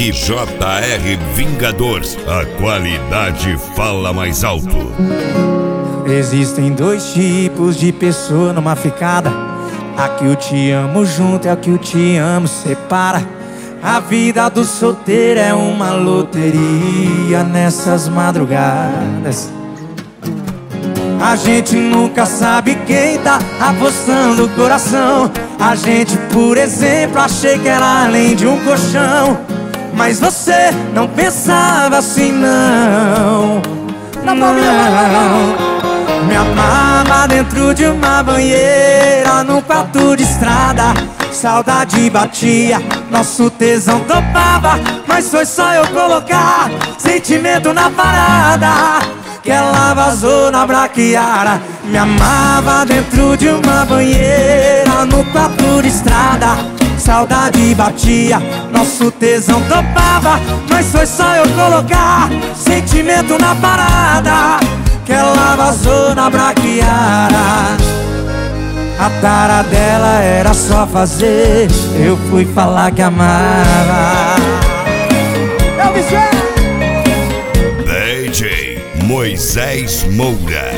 JR Vingador, a qualidade fala mais alto. Existem dois tipos de pessoa numa ficada: a que o te amo junto e a que o te amo separa. A vida do solteiro é uma loteria nessas madrugadas. A gente nunca sabe quem tá apostando o coração. A gente, por exemplo, achei que era além de um colchão. Mas você não pensava assim, não. Não. Me amava dentro de uma banheira, num quarto de estrada. Saudade batia, nosso tesão topava. Mas foi só eu colocar sentimento na parada que ela vazou na braquiara. Me amava dentro de uma banheira, no quarto de estrada. Saudade batia, nosso tesão topava. Mas foi só eu colocar sentimento na parada que ela vazou na braquiara. A tara dela era só fazer, eu fui falar que amava. Eu me DJ Moisés Moura.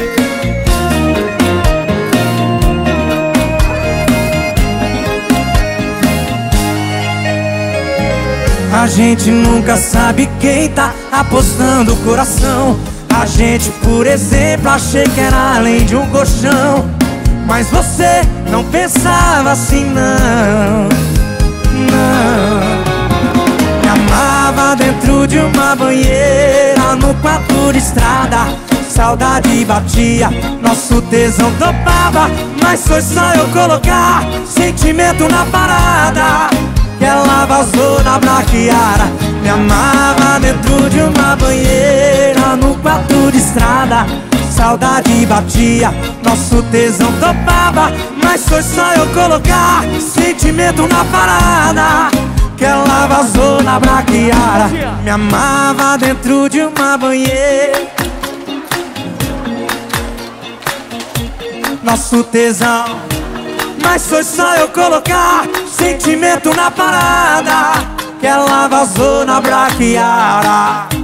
A gente nunca sabe quem tá apostando o coração. A gente, por exemplo, achei que era além de um colchão. Mas você não pensava assim, não. Não. Me amava dentro de uma banheira, no quarto de estrada. Saudade batia, nosso tesão topava. Mas foi só eu colocar sentimento na parada que ela vazou na braquiara. Me amava dentro de uma banheira, no quarto de estrada. Saudade batia, nosso tesão topava. Mas foi só eu colocar sentimento na parada que ela vazou na braquiara. Me amava dentro de uma banheira, nosso tesão. Mas foi só eu colocar sentimento na parada que ela vazou na braquiara.